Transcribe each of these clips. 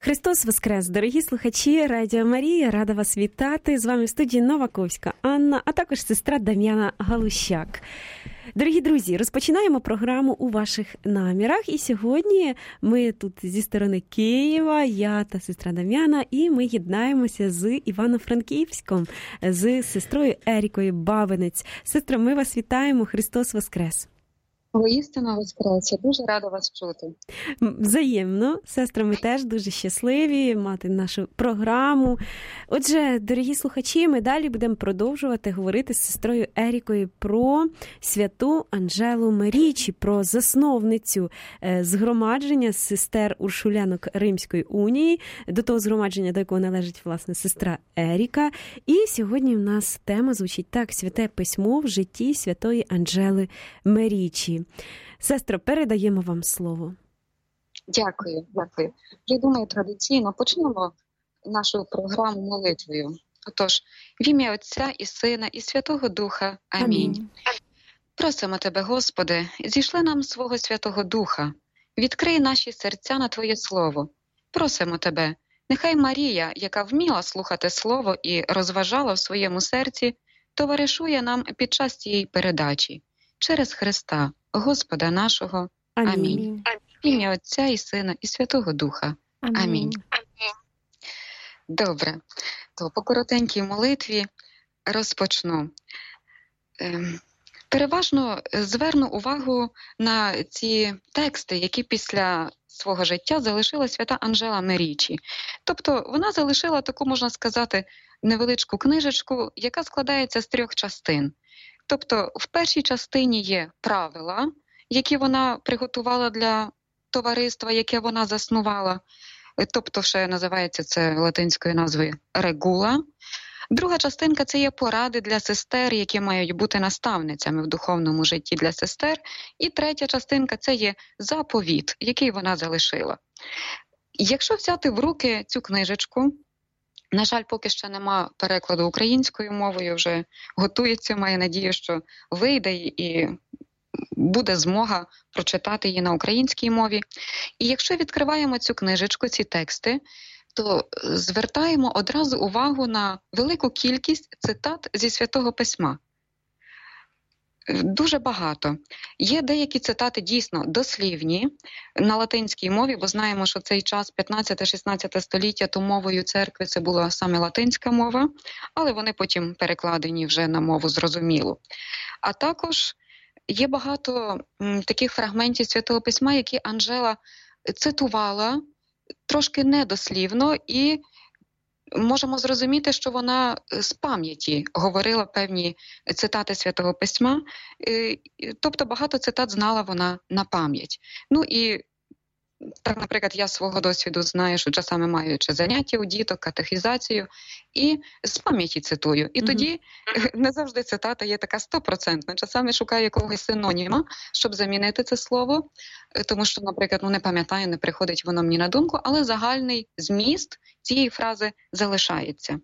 Христос Воскрес! Дорогі слухачі Радіо Марія, рада вас вітати. З вами в студії Новаковська Анна, а також сестра Дам'яна Галущак. Дорогі друзі, розпочинаємо програму «У ваших намірах». І сьогодні ми тут зі сторони Києва, я та сестра Дам'яна, і ми єднаємося з Івано-Франківськом, з сестрою Ерікою Бабинець. Сестра, ми вас вітаємо. Христос Воскрес! Воістину Воскрес! Я дуже рада вас чути. Взаємно. Сестра, ми теж дуже щасливі мати нашу програму. Отже, дорогі слухачі, ми далі будемо продовжувати говорити з сестрою Ерікою про святу Анжелу Мерічі, про засновницю згромадження сестер Уршулянок Римської унії, до того згромадження, до якого належить, власне, сестра Еріка. І сьогодні в нас тема звучить так: Святе Письмо в житті святої Анжели Мерічі. Сестро, передаємо вам слово. Дякую. Я думаю, традиційно почнемо нашу програму молитвою. Отож, в ім'я Отця і Сина, і Святого Духа. Амінь. Просимо Тебе, Господи, зійшли нам свого Святого Духа, відкрий наші серця на Твоє Слово. Просимо Тебе, нехай Марія, яка вміла слухати Слово і розважала в своєму серці, товаришує нам під час цієї передачі. Через Христа, Господа нашого. Амінь. В ім'я Отця і Сина, і Святого Духа. Амінь. Добре, то по коротенькій молитві розпочну. Переважно зверну увагу на ці тексти, які після свого життя залишила свята Анжела Мерічі. Тобто вона залишила таку, можна сказати, невеличку книжечку, яка складається з 3 частин. Тобто в першій частині є правила, які вона приготувала для товариства, яке вона заснувала. Тобто ще називається це латинською назвою «регула». Друга частинка – це є поради для сестер, які мають бути наставницями в духовному житті для сестер. І третя частинка – це є заповіт, який вона залишила. Якщо взяти в руки цю книжечку, на жаль, поки що нема перекладу українською мовою, вже готується, маю надію, що вийде і буде змога прочитати її на українській мові. І якщо відкриваємо цю книжечку, ці тексти, то звертаємо одразу увагу на велику кількість цитат зі Святого Письма. Дуже багато. Є деякі цитати дійсно дослівні на латинській мові, бо знаємо, що цей час 15-16 століття, то мовою церкви це була саме латинська мова, але вони потім перекладені вже на мову зрозумілу. А також є багато таких фрагментів Святого Письма, які Анжела цитувала трошки недослівно, і можемо зрозуміти, що вона з пам'яті говорила певні цитати Святого Письма, тобто багато цитат знала вона на пам'ять. Ну і так, наприклад, я з свого досвіду знаю, що часами маючи заняття у діток, катехізацію, і з пам'яті цитую. І тоді не завжди цитата є така 100%. Часами шукаю якогось синоніма, щоб замінити це слово, тому що, наприклад, не пам'ятаю, не приходить воно мені на думку, але загальний зміст цієї фрази залишається.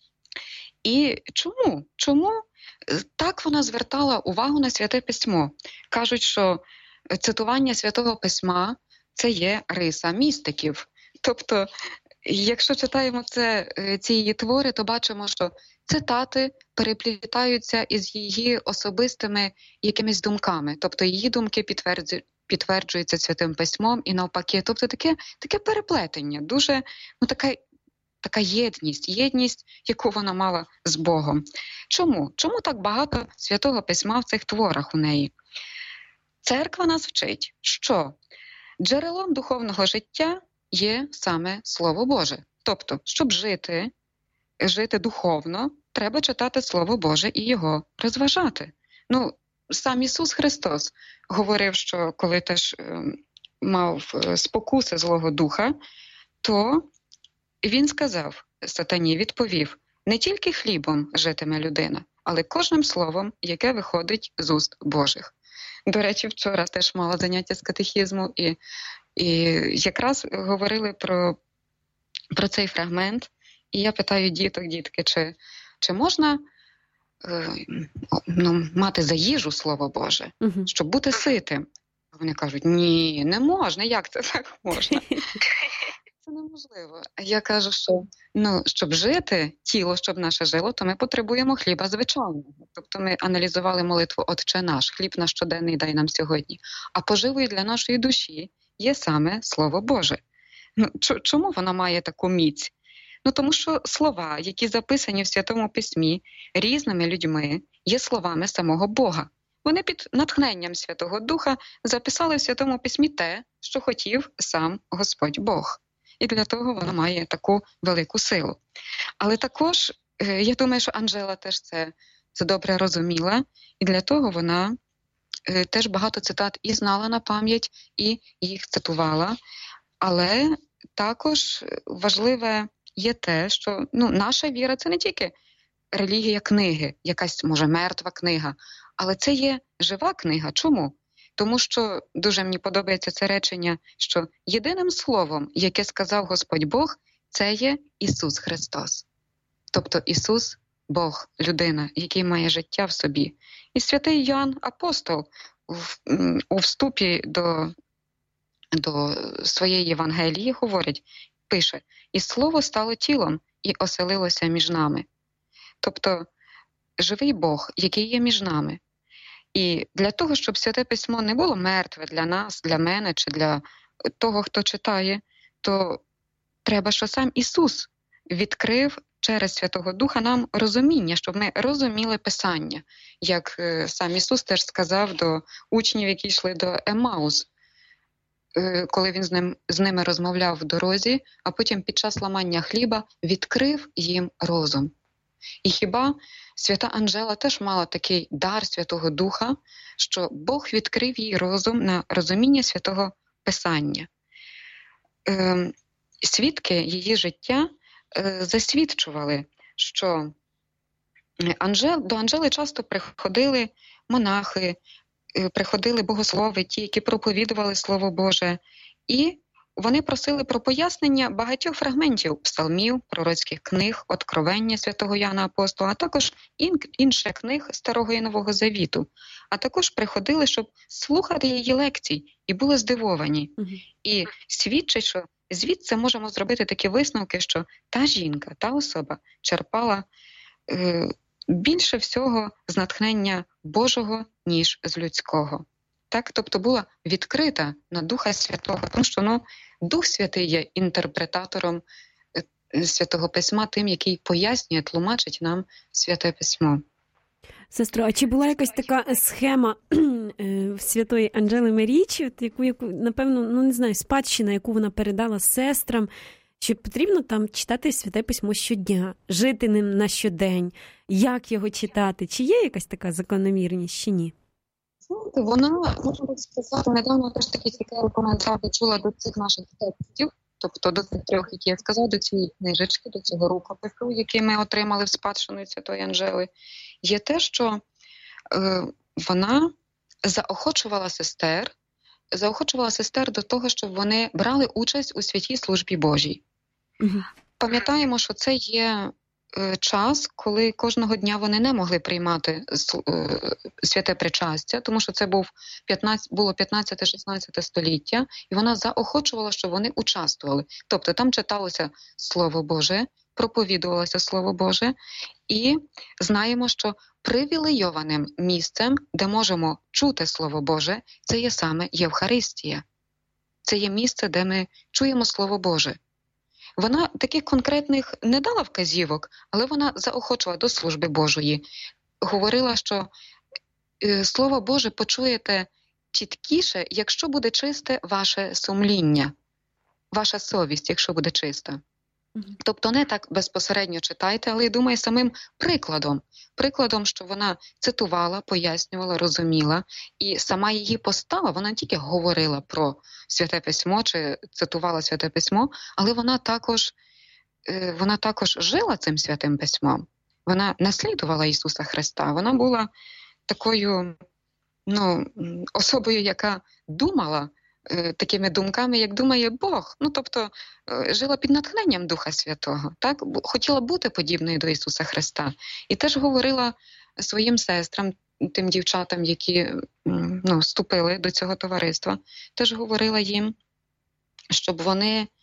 І чому? Чому так вона звертала увагу на Святе Письмо? Кажуть, що цитування Святого Письма – це є риса містиків. Тобто, якщо читаємо ці її твори, то бачимо, що цитати переплітаються із її особистими якимись думками. Тобто її думки підтверджуються Святим Письмом і навпаки. Тобто таке переплетення, дуже така єдність, яку вона мала з Богом. Чому? Чому так багато Святого Письма в цих творах у неї? Церква нас вчить, що джерелом духовного життя є саме Слово Боже. Тобто, щоб жити духовно, треба читати Слово Боже і його розважати. Сам Ісус Христос говорив, що коли теж мав спокуси Злого Духа, то Він сказав, сатані відповів: не тільки хлібом житиме людина, але кожним словом, яке виходить з уст Божих. До речі, вчора теж мала заняття з катехізму, і якраз говорили про цей фрагмент. І я питаю дітки, чи можна мати за їжу Слово Боже, щоб бути ситим? Вони кажуть: ні, не можна, як це так можна? це неможливо. Я кажу, що щоб жити, тіло, щоб наше жило, то ми потребуємо хліба звичайного. Тобто ми аналізували молитву «Отче наш», хліб наш щоденний дай нам сьогодні. А поживою для нашої душі є саме Слово Боже. Чому вона має таку міць? Тому що слова, які записані в Святому Письмі різними людьми, є словами самого Бога. Вони під натхненням Святого Духа записали в Святому Письмі те, що хотів сам Господь Бог. І для того вона має таку велику силу. Але також, я думаю, що Анжела теж це добре розуміла, і для того вона теж багато цитат і знала на пам'ять, і їх цитувала. Але також важливе є те, що наша віра – це не тільки релігія книги, якась, може, мертва книга, але це є жива книга. Чому? Тому що дуже мені подобається це речення, що єдиним словом, яке сказав Господь Бог, це є Ісус Христос. Тобто Ісус – Бог, людина, який має життя в собі. І святий Йоанн Апостол у вступі до своєї Євангелії пише: «І Слово стало тілом і оселилося між нами». Тобто живий Бог, який є між нами. І для того, щоб Святе Письмо не було мертве для нас, для мене чи для того, хто читає, то треба, що сам Ісус відкрив через Святого Духа нам розуміння, щоб ми розуміли Писання. Як сам Ісус теж сказав до учнів, які йшли до Еммаус, коли він з ними розмовляв в дорозі, а потім під час ламання хліба відкрив їм розум. І хіба свята Анжела теж мала такий дар Святого Духа, що Бог відкрив їй розум на розуміння Святого Писання. Свідки її життя засвідчували, що до Анжели часто приходили монахи, приходили богослови, ті, які проповідували Слово Боже, і вони просили про пояснення багатьох фрагментів псалмів, пророцьких книг, Откровення святого Яна Апостола, а також інших книг Старого і Нового Завіту. А також приходили, щоб слухати її лекцій, і були здивовані. І свідчить, що звідси можемо зробити такі висновки, що та жінка, та особа черпала більше всього з натхнення Божого, ніж з людського. Так, тобто була відкрита на Духа Святого, тому що Дух Святий є інтерпретатором Святого Письма, тим, який пояснює, тлумачить нам Святе Письмо. Сестро, а чи була якась така схема святої Анжели Мерічі, яку напевно, не знаю, спадщина, яку вона передала сестрам, що потрібно там читати Святе Письмо щодня, жити ним на щодень, як його читати? Чи є якась така закономірність, чи ні? Вона, можна так сказати, недавно теж такий цікавий коментар почула до цих наших текстів, тобто до цих трьох, які я сказав, до цієї книжечки, до цього рукопису, який ми отримали в спадщину Святої Анжели, є те, що вона заохочувала сестер до того, щоб вони брали участь у святій службі Божій. Пам'ятаємо, що це є час, коли кожного дня вони не могли приймати святе причастя, тому що це було 15-16 століття, і вона заохочувала, щоб вони участвували. Тобто там читалося Слово Боже, проповідувалося Слово Боже, і знаємо, що привілейованим місцем, де можемо чути Слово Боже, це є саме Євхаристія. Це є місце, де ми чуємо Слово Боже. Вона таких конкретних не дала вказівок, але вона заохочувала до служби Божої. Говорила, що Слово Боже почуєте чіткіше, якщо буде чисте ваше сумління, ваша совість, якщо буде чиста. Тобто не так безпосередньо читайте, але, я думаю, самим прикладом, що вона цитувала, пояснювала, розуміла, і сама її постава, вона не тільки говорила про Святе Письмо чи цитувала Святе Письмо, але вона також жила цим Святим Письмом. Вона наслідувала Ісуса Христа. Вона була такою особою, яка думала такими думками, як думає Бог. Тобто жила під натхненням Духа Святого. Так? Хотіла бути подібною до Ісуса Христа. І теж говорила своїм сестрам, тим дівчатам, які вступили до цього товариства, теж говорила їм, щоб вони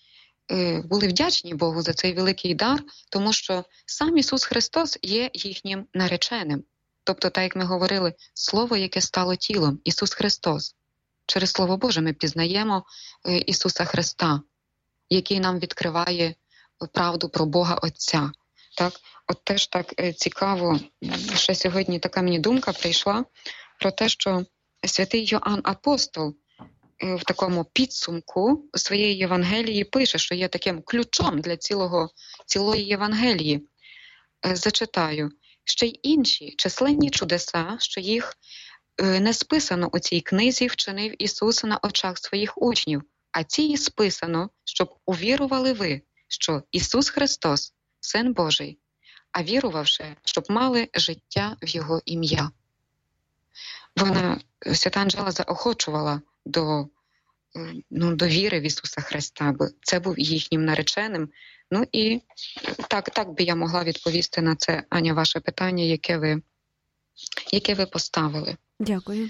були вдячні Богу за цей великий дар, тому що сам Ісус Христос є їхнім нареченим. Тобто, так як ми говорили, Слово, яке стало тілом, Ісус Христос. Через Слово Боже ми пізнаємо Ісуса Христа, який нам відкриває правду про Бога Отця. Так? От теж так цікаво, ще сьогодні така мені думка прийшла про те, що святий Йоанн Апостол в такому підсумку своєї Євангелії пише, що є таким ключом для цілої Євангелії. Зачитаю. Ще й інші численні чудеса, що їх не списано у цій книзі, вчинив Ісус на очах своїх учнів, а ці списано, щоб увірували ви, що Ісус Христос – Син Божий, а вірувавши, щоб мали життя в Його ім'я. Вона, свята Анжела, заохочувала до віри в Ісуса Христа, бо це був їхнім нареченим. Ну і так би я могла відповісти на це, Аня, ваше питання, яке ви поставили. Дякую.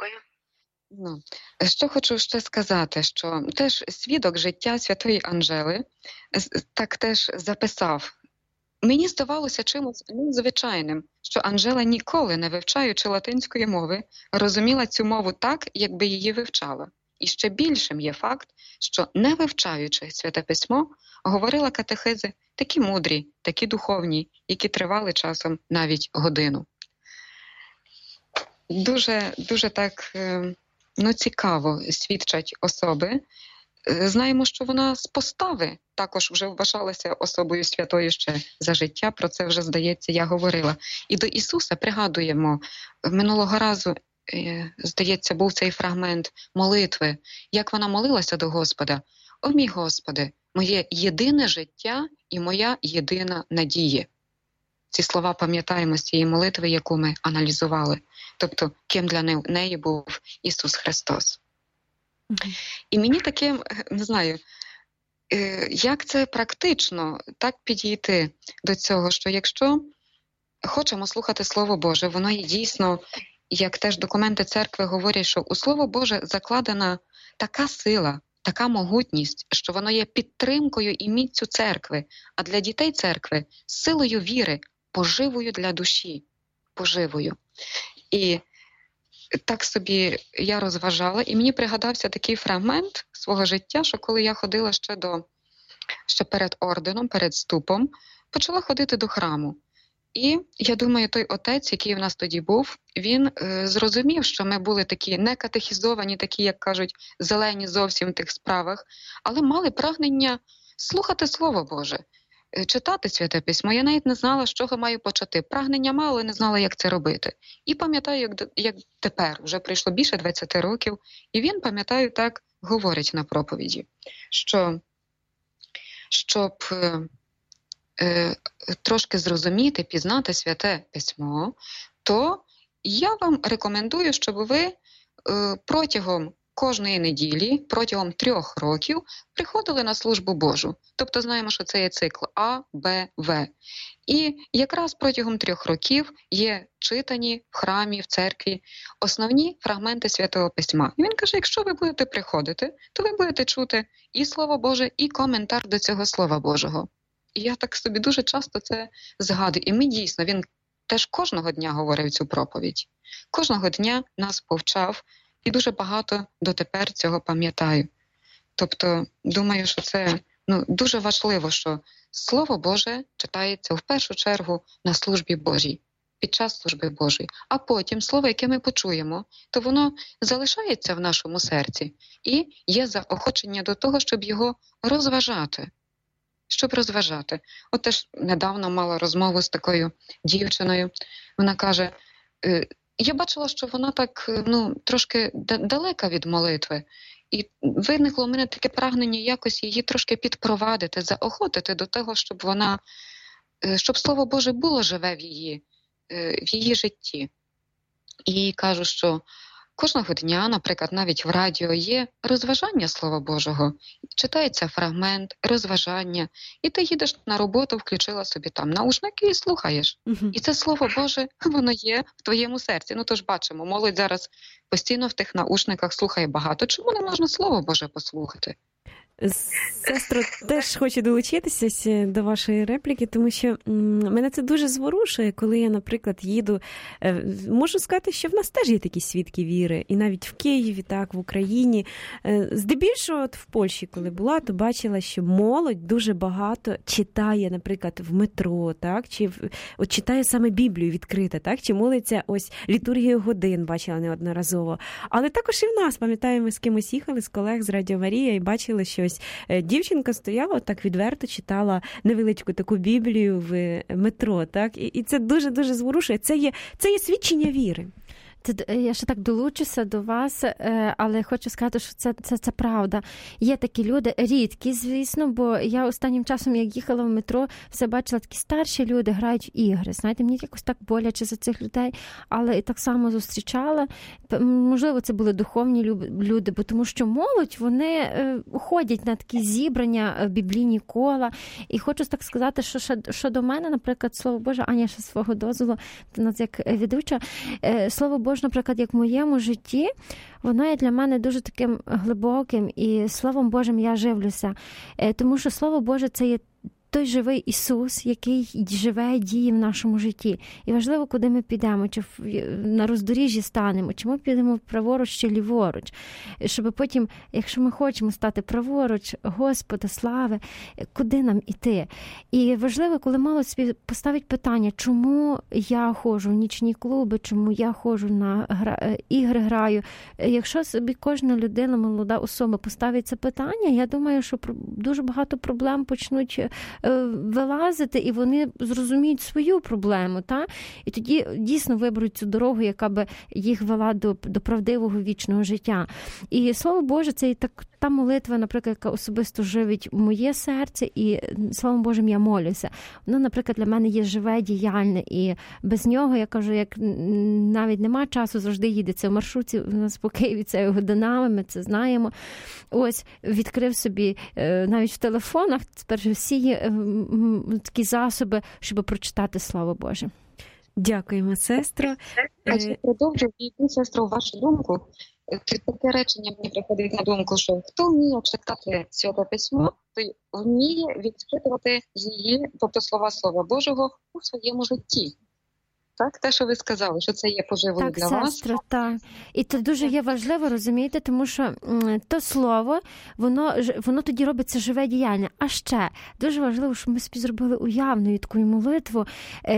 Що хочу ще сказати, що теж свідок життя святої Анжели так теж записав. Мені здавалося чимось незвичайним, що Анжела ніколи, не вивчаючи латинської мови, розуміла цю мову так, якби її вивчала. І ще більшим є факт, що, не вивчаючи Святе Письмо, говорила катехези такі мудрі, такі духовні, які тривали часом навіть годину. Дуже так цікаво свідчать особи. Знаємо, що вона з постави також вже вважалася особою святою ще за життя, про це вже, здається, я говорила. І до Ісуса пригадуємо, минулого разу, здається, був цей фрагмент молитви, як вона молилася до Господа. «О мій Господи, моє єдине життя і моя єдина надія». Ці слова пам'ятаємо з цієї молитви, яку ми аналізували. Тобто, ким для неї був Ісус Христос. І мені таким, не знаю, як це практично так підійти до цього, що якщо хочемо слухати Слово Боже, воно є дійсно, як теж документи церкви говорять, що у Слово Боже закладена така сила, така могутність, що воно є підтримкою і міцю церкви, а для дітей церкви – силою віри, поживою для душі, поживою. І так собі я розважала, і мені пригадався такий фрагмент свого життя, що коли я ходила ще перед орденом, перед ступом, почала ходити до храму. І я думаю, той отець, який в нас тоді був, він зрозумів, що ми були такі не катехізовані, такі, як кажуть, зелені зовсім в тих справах, але мали прагнення слухати Слово Боже, читати Святе Письмо. Я навіть не знала, з чого маю почати. Прагнення мала, але не знала, як це робити. І пам'ятаю, як тепер, вже пройшло більше 20 років, і він, пам'ятаю, так говорить на проповіді, що щоб трошки зрозуміти, пізнати Святе Письмо, то я вам рекомендую, щоб ви протягом кожної неділі, протягом 3 років приходили на службу Божу. Тобто знаємо, що це є цикл А, Б, В. І якраз протягом 3 років є читані в храмі, в церкві основні фрагменти Святого Письма. І він каже, якщо ви будете приходити, то ви будете чути і Слово Боже, і коментар до цього Слова Божого. І я так собі дуже часто це згадую. І ми дійсно, він теж кожного дня говорив цю проповідь. Кожного дня нас повчав, і дуже багато дотепер цього пам'ятаю. Тобто, думаю, що це дуже важливо, що Слово Боже читається в першу чергу на службі Божій, під час служби Божої. А потім слово, яке ми почуємо, то воно залишається в нашому серці і є заохочення до того, щоб його розважати. От теж недавно мала розмову з такою дівчиною. Вона каже, я бачила, що вона так, трошки далека від молитви. І виникло в мене таке прагнення якось її трошки підпровадити, заохотити до того, щоб Слово Боже було живе в її житті. І кажу, що кожного дня, наприклад, навіть в радіо є розважання Слова Божого. Читається фрагмент, розважання, і ти їдеш на роботу, включила собі там наушники і слухаєш. І це Слово Боже, воно є в твоєму серці. Тож бачимо, молодь зараз постійно в тих наушниках слухає багато. Чому не можна Слово Боже послухати? Сестро, теж хочу долучитися до вашої репліки, тому що мене це дуже зворушує, коли я, наприклад, їду. Можу сказати, що в нас теж є такі свідки віри. І навіть в Києві, так, в Україні. Здебільшого от в Польщі, коли була, то бачила, що молодь дуже багато читає, наприклад, в метро, так, чи от читає саме Біблію відкрита, так, чи молиться ось літургію годин, бачила неодноразово. Але також і в нас, пам'ятаю, ми з кимось їхали, з колег з Радіо Марія, і бачили, що ось дівчинка стояла, так відверто читала невеличку таку Біблію в метро, так? І це дуже-дуже зворушує. Це є свідчення віри. Я ще так долучуся до вас, але хочу сказати, що це правда. Є такі люди, рідкі, звісно, бо я останнім часом, як їхала в метро, все бачила, такі старші люди грають в ігри. Знаєте, мені якось так боляче за цих людей, але і так само зустрічала. Можливо, це були духовні люди, бо тому що молодь, вони ходять на такі зібрання, біблійні кола. І хочу так сказати, що до мене, наприклад, Слово Боже, Аня ще свого дозволу, до нас як ведуча, Слово Боже, наприклад, як в моєму житті, воно є для мене дуже таким глибоким, і Словом Божим я живлюся. Тому що Слово Боже – це є той живий Ісус, який живе, діє в нашому житті. І важливо, куди ми підемо, чи на роздоріжжі станемо, чи ми підемо праворуч чи ліворуч. Щоб потім, якщо ми хочемо стати праворуч, Господа, слави, куди нам іти? І важливо, коли молодь собі поставить питання, чому я ходжу в нічні клуби, чому я ходжу на ігри граю. Якщо собі кожна людина, молода особа поставить це питання, я думаю, що дуже багато проблем почнуть вилазити, і вони зрозуміють свою проблему, та? І тоді дійсно виберуть цю дорогу, яка би їх вела до правдивого вічного життя. І Слово Боже, це і та молитва, наприклад, яка особисто живить моє серце, і Словом Божим я молюся. Воно, наприклад, для мене є живе, діяльне, і без нього, я кажу, як навіть нема часу, завжди їдеться в маршрутці, у нас по Києві це годинами, ми це знаємо. Ось, відкрив собі навіть в телефонах, тепер всі є такі засоби, щоб прочитати Слово Боже. Дякуємо, сестро. Продовжую, сестро, вашу думку. Таке речення мені приходить на думку, що хто вміє читати Святе Письмо, той вміє відчитувати її, тобто Слова Божого, у своєму житті. Так, те, що ви сказали, що це є поживою для вас. Так, сестро, так. І це дуже є важливо, розумієте, тому що то слово, воно тоді робиться живе діяння. А ще дуже важливо, щоб ми собі зробили уявну таку молитву,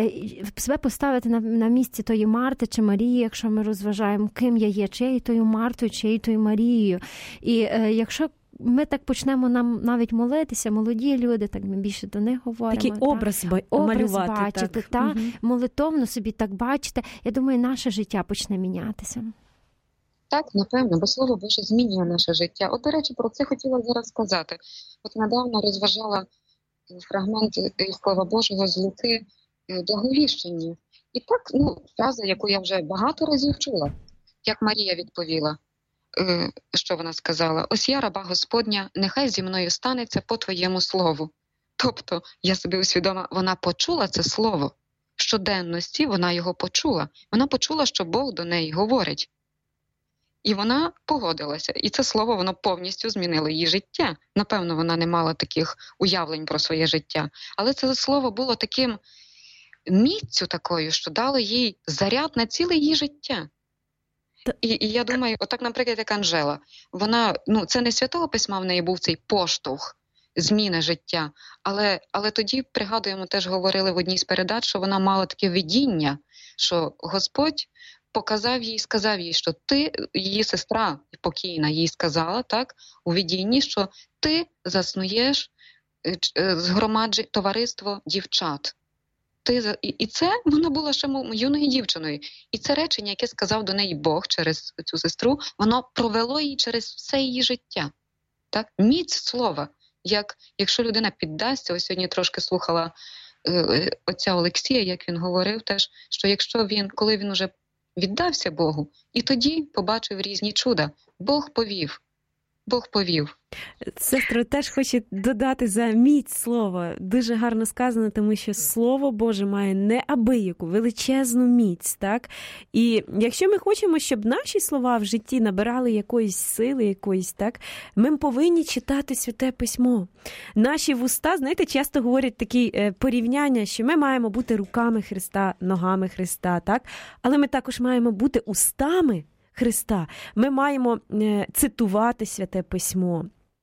себе поставити на місці тої Марти чи Марії, якщо ми розважаємо, ким я є, чи я є тою Мартою, чи я є тою Марією. І якщо ми так почнемо нам навіть молитися, молоді люди, так ми більше до них говоримо. Такий образ малювати. Бачити, так. Молитовно собі так бачити. Я думаю, наше життя почне мінятися. Так, напевно, бо Слово Боже змінює наше життя. От, до речі, про це хотіла зараз сказати. От недавно розважала фрагмент із Слова Божого з Луки Благовіщення. І так, фраза, яку я вже багато разів чула, як Марія відповіла. Що вона сказала? Ось я, раба Господня, нехай зі мною станеться по твоєму слову. Тобто, я собі усвідомила, вона почула це слово. В щоденності вона його почула. Вона почула, що Бог до неї говорить. І вона погодилася. І це слово, воно повністю змінило її життя. Напевно, вона не мала таких уявлень про своє життя. Але це слово було таким міццю такою, що дало їй заряд на ціле її життя. І я думаю, отак, наприклад, як Анжела, вона, це не Святого Письма в неї був цей поштовх, зміни життя, але тоді, пригадуємо, теж говорили в одній з передач, що вона мала таке видіння, що Господь показав їй, сказав їй, що ти, її сестра покійна, їй сказала, так, у видінні, що ти заснуєш товариство дівчат. І це вона була ще юною дівчиною. І це речення, яке сказав до неї Бог через цю сестру, воно провело її через все її життя. Так? Міць слова. Якщо людина піддасться, ось сьогодні трошки слухала отця Олексія, як він говорив теж, що коли він уже віддався Богу, і тоді побачив різні чуда. Бог повів Бог повів. Сестро, теж хочу додати за міць слова. Дуже гарно сказано, тому що Слово Боже має неабияку, величезну міць, так? І якщо ми хочемо, щоб наші слова в житті набирали якоїсь сили, якоїсь, так, ми повинні читати Святе Письмо. Наші вуста, знаєте, часто говорять такі порівняння, що ми маємо бути руками Христа, ногами Христа, так? Але ми також маємо бути устами Христа. Ми маємо цитувати Святе Письмо.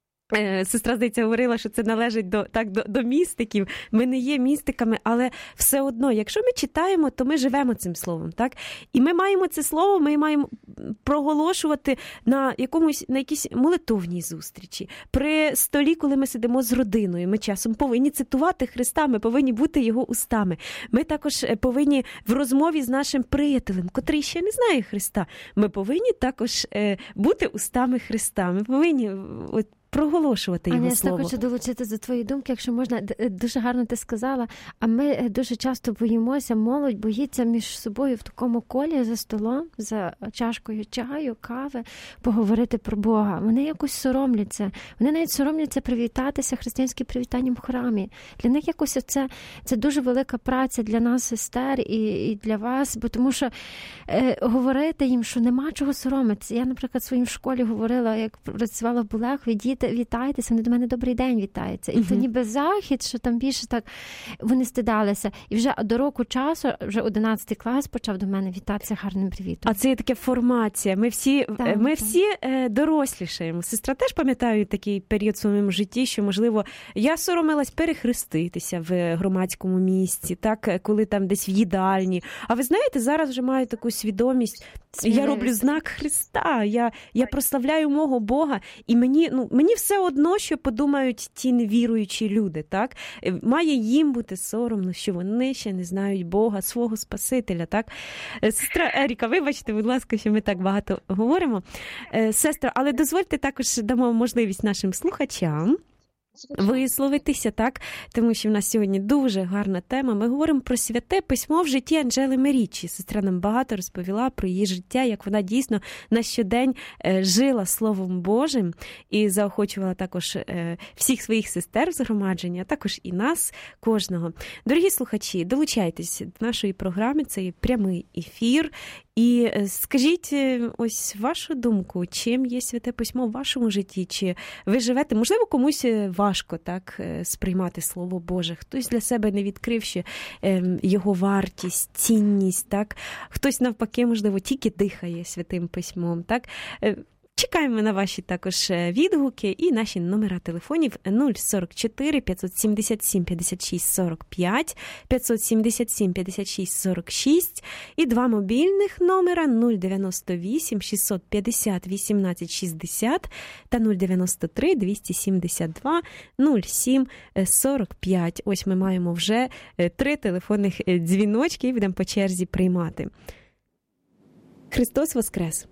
Сестра, здається, говорила, що це належить до містиків. Ми не є містиками, але все одно, якщо ми читаємо, то ми живемо цим словом, так? І ми маємо це слово, ми маємо проголошувати на якійсь молитовній зустрічі. При столі, коли ми сидимо з родиною, ми часом повинні цитувати Христа, ми повинні бути його устами. Ми також повинні в розмові з нашим приятелем, котрий ще не знає Христа, ми повинні також бути устами Христа. Ми повинні проголошувати його слово. Я хочу долучити до твоєї думки, якщо можна. Дуже гарно ти сказала, а ми дуже часто боїмося, молодь боїться між собою в такому колі за столом, за чашкою чаю, кави, поговорити про Бога. Вони якось соромляться. Вони навіть соромляться привітатися християнським привітанням в храмі. Для них якось це дуже велика праця для нас, сестер, і для вас, бо тому що говорити їм, що нема чого соромитися. Я, наприклад, своїм в школі говорила, як працювала в Болехові, діти, вітайтеся, вони до мене добрий день вітаються. І то ніби захід, що там більше так вони стидалися. І вже до року часу, вже 11 клас почав до мене вітатися гарним привітом. А це є така формація. Ми всі дорослішаємо. Сестра теж пам'ятаю такий період в своєму житті, що, можливо, я соромилась перехреститися в громадському місці, так, коли там десь в їдальні. А ви знаєте, зараз вже маю таку свідомість, я роблю знак Христа, я прославляю мого Бога, і мені все одно, що подумають ті невіруючі люди, так? Має їм бути соромно, що вони ще не знають Бога, свого Спасителя, так? Сестра Еріка, вибачте, будь ласка, що ми так багато говоримо. Сестра, але дозвольте також дамо можливість нашим слухачам висловитися, так? Тому що в нас сьогодні дуже гарна тема. Ми говоримо про Святе Письмо в житті Анжели Мерічі. Сестра нам багато розповіла про її життя, як вона дійсно на щодень жила Словом Божим і заохочувала також всіх своїх сестер в згромадженні, а також і нас, кожного. Дорогі слухачі, долучайтесь до нашої програми, це є прямий ефір. І скажіть ось вашу думку, чим є Святе Письмо в вашому житті? Чи ви живете, можливо, комусь важко так сприймати Слово Боже, хтось для себе не відкрив ще його вартість, цінність, так? Хтось навпаки, можливо, тільки дихає Святим Письмом, так? Чекаємо на ваші також відгуки і наші номера телефонів 044 577 56 45, 577 56 46 і два мобільних номера 098 650 18 60 та 093 272 07 45. Ось ми маємо вже 3 телефонних дзвіночки і будемо по черзі приймати. Христос Воскрес!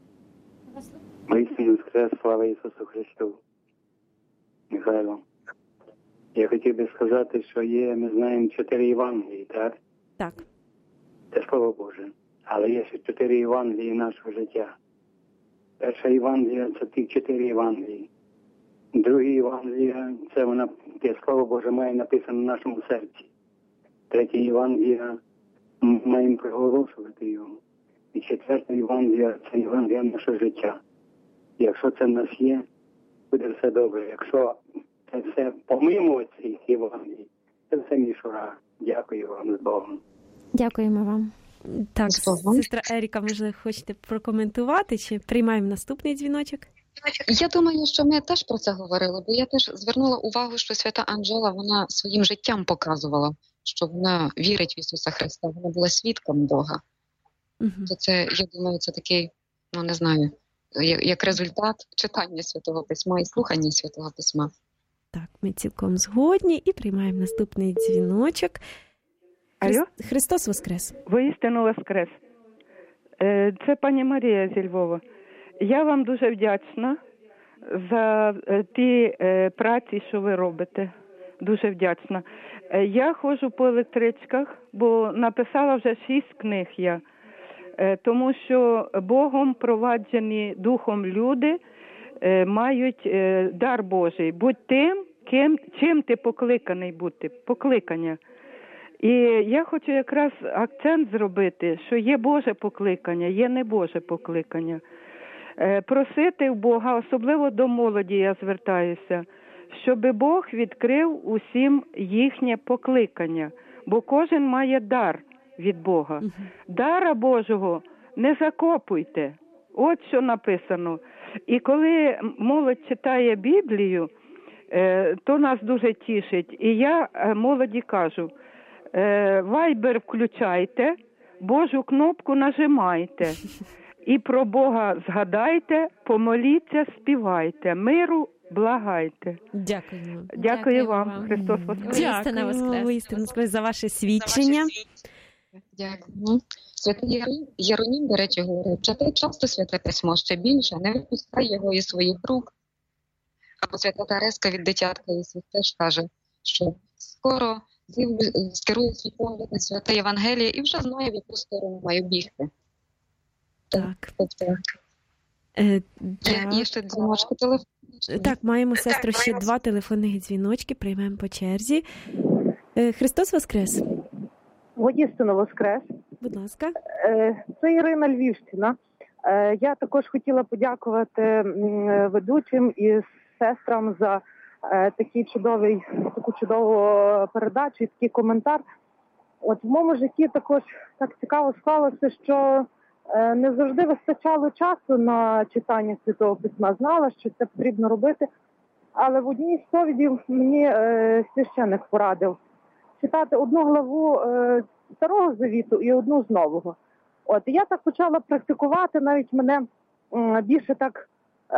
Воістину воскрес, слава Ісусу Христу. Михайло, я хотів би сказати, що ми знаємо 4 Євангелії, так? Так. Це Слово Боже. Але є ще 4 Євангелії нашого життя. Перша Євангелія – це ті 4 Євангелії. Друга Євангелія – це те Слово Боже має написано в нашому серці. Третя Євангелія – ми маємо проголошувати його. І четверта Євангелія – це Євангелія нашого життя. Якщо це в нас є, буде все добре. Якщо це все помимо цих Євангелій, це все мішура. Дякую вам з Богом. Дякуємо вам. Так, сестра Еріка, може, хочете прокоментувати, чи приймаємо наступний дзвіночок? Я думаю, що ми теж про це говорили, бо я теж звернула увагу, що свята Анжела, вона своїм життям показувала, що вона вірить в Ісуса Христа, вона була свідком Бога. То це, я думаю, це такий, не знаю, як результат читання Святого Письма і слухання Святого Письма. Так, ми цілком згодні і приймаємо наступний дзвіночок. Алло? Христос Воскрес! Воістину Воскрес! Це пані Марія зі Львова. Я вам дуже вдячна за ті праці, що ви робите. Дуже вдячна. Я ходжу по електричках, бо написала вже 6 книг я. Тому що Богом проваджені Духом люди мають дар Божий. Будь тим, чим ти покликаний бути. Покликання. І я хочу якраз акцент зробити, що є Боже покликання, є не Боже покликання. Просити в Бога, особливо до молоді я звертаюся, щоб Бог відкрив усім їхнє покликання, бо кожен має дар від Бога. Дара Божого не закопуйте. От що написано. І коли молодь читає Біблію, то нас дуже тішить. І я молоді кажу, вайбер включайте, Божу кнопку нажимайте. І про Бога згадайте, помоліться, співайте, миру благайте. Дякуємо. Дякую вам. Христос Воскрес. Дякуємо, істинно воскрес, за ваше свідчення. Дякую. Святий Єронім, до речі, говорив, читай часто Святе Письмо, ще більше, не випускай його із своїх рук. Або Свята Тереска від дитятка Ісус теж каже, що скоро скерує свій погляд на Святе Євангеліє і вже знає, в яку сторону маю бігти. Так. Є ще дзвіночки телефонні? Так, маємо, сестро, ще 2 телефонних дзвіночки, приймемо по черзі. Христос Воскрес! Воістину Воскрес! Будь ласка. Це Ірина, Львівщина. Я також хотіла подякувати ведучим і сестрам за таку чудову передачу і такий коментар. От в моєму житті також так цікаво склалося, що не завжди вистачало часу на читання Святого Письма. Знала, що це потрібно робити, але в одній з сповідів мені священик порадив читати одну главу Старого Завіту і одну з Нового. От, і я так почала практикувати, навіть мене більше так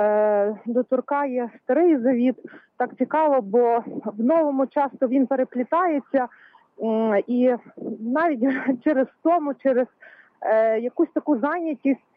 доторкає Старий Завіт. Так цікаво, бо в Новому часто він переплітається, і навіть через тому, через якусь таку зайнятість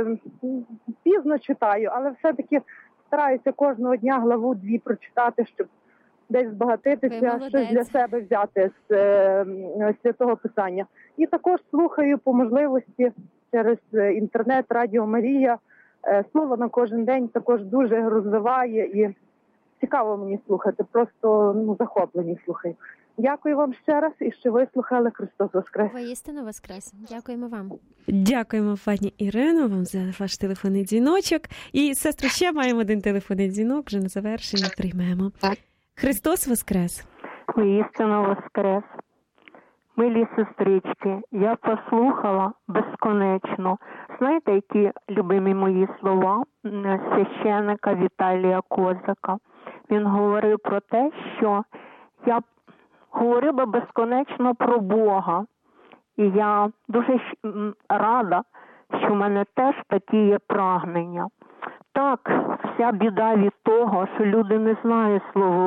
пізно читаю, але все-таки стараюся кожного дня главу-дві прочитати, щоб десь збагатитися, щось для себе взяти з Святого Писання. І також слухаю по можливості через інтернет, Радіо Марія. Слово на кожен день також дуже розвиває і цікаво мені слухати, просто захоплені слухаю. Дякую вам ще раз і що ви слухали Христос Воскрес. Воістину Воскрес. Дякуємо вам. Дякуємо, пані Ірино, вам за ваш телефонний дзвіночок. І, сестро, ще маємо один телефонний дзвінок, вже на завершення приймемо. Так. Христос Воскрес! Воістину Воскрес! Милі сестрички, я послухала безконечно. Знаєте, які любимі мої слова священика Віталія Козака? Він говорив про те, що я говорила безконечно про Бога. І я дуже рада, що в мене теж такі є прагнення. Так, вся біда від того, що люди не знають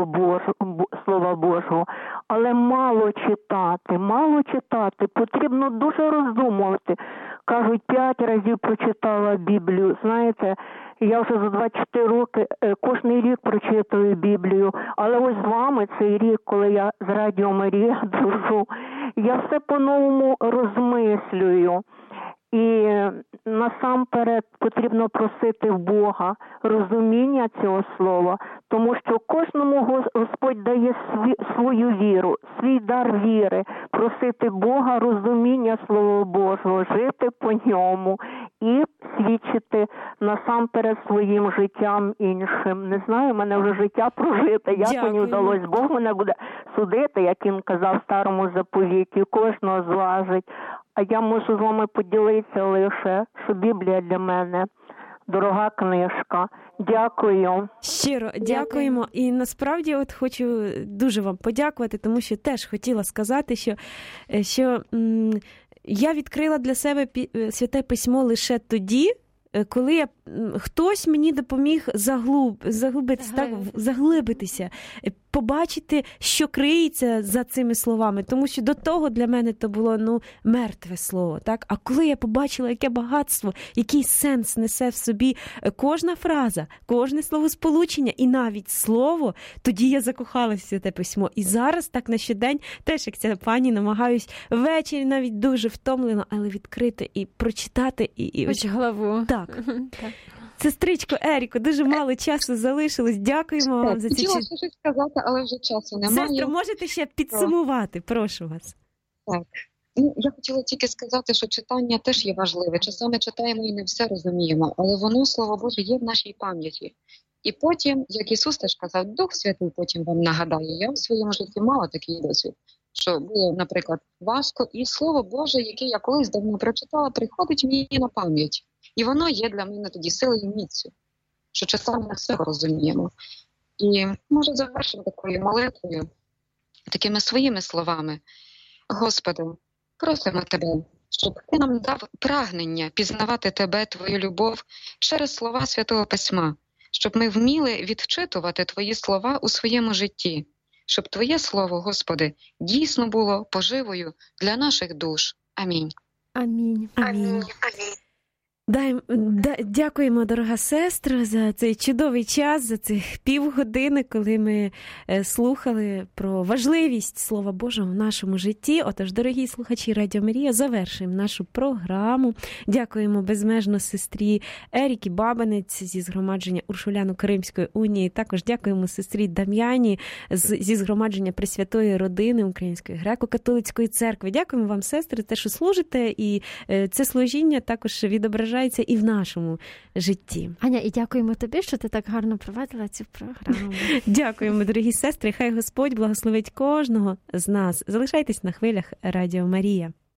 Слова Божого, але мало читати, потрібно дуже роздумувати. Кажуть, 5 разів прочитала Біблію. Знаєте, я вже за 24 роки кожний рік прочитую Біблію, але ось з вами цей рік, коли я з Радіо Марія дружу, я все по-новому розмислюю. І насамперед потрібно просити в Бога розуміння цього слова, тому що кожному Господь дає свою віру, свій дар віри, просити Бога розуміння Слова Божого, жити по ньому і свідчити насамперед своїм життям іншим. Не знаю, в мене вже життя прожите, як мені вдалося. Бог мене буде судити, як він казав в Старому Заповіті, кожного зважить. А я можу з вами поділитися лише, що Біблія для мене дорога книжка. Дякую. Щиро дякуємо. І насправді от хочу дуже вам подякувати, тому що теж хотіла сказати, що я відкрила для себе Святе Письмо лише тоді, коли хтось мені допоміг заглибитися, побачити, що криється за цими словами. Тому що до того для мене то було мертве слово. Так? А коли я побачила, яке багатство, який сенс несе в собі кожна фраза, кожне словосполучення і навіть слово, тоді я закохалася в Святе Письмо. І зараз так на щодень, теж як ця пані, намагаюсь ввечері навіть дуже втомлено, але відкрити і прочитати. Хоч главу. Так. Сестричко Еріко, дуже мало часу залишилось. Дякуємо вам за ці... Хотіла щось сказати, але вже часу немає. Сестро, можете ще підсумувати? Прошу вас. Так. Я хотіла тільки сказати, що читання теж є важливе. Часами читаємо і не все розуміємо, але воно, Слово Боже, є в нашій пам'яті. І потім, як Ісус теж казав, Дух Святий потім вам нагадає. Я в своєму житті мала такий досвід, що було, наприклад, важко, і Слово Боже, яке я колись давно прочитала, приходить мені на пам'ять. І воно є для мене тоді силою і міцю, що часами не все розуміємо. І, може, завершимо такою молитвою, такими своїми словами. Господи, просимо Тебе, щоб Ти нам дав прагнення пізнавати Тебе, Твою любов через слова Святого Письма, щоб ми вміли відчитувати Твої слова у своєму житті, щоб Твоє Слово, Господи, дійсно було поживою для наших душ. Амінь. Амінь. Амінь. Дякуємо, дорога сестра, за цей чудовий час, за цих півгодини, коли ми слухали про важливість Слова Божого в нашому житті. Отож, дорогі слухачі Радіо Марія, завершуємо нашу програму. Дякуємо безмежно сестрі Ерікі Бабанець зі згромадження Уршуляно-Каримської унії. Також дякуємо сестрі Дам'яні зі згромадження Пресвятої Родини Української греко-католицької церкви. Дякуємо вам, сестри, те, що служите, і це служіння також відображається і в нашому житті. Аня, і дякуємо тобі, що ти так гарно провадила цю програму. Дякуємо, дорогі сестри. Хай Господь благословить кожного з нас. Залишайтесь на хвилях Радіо Марія.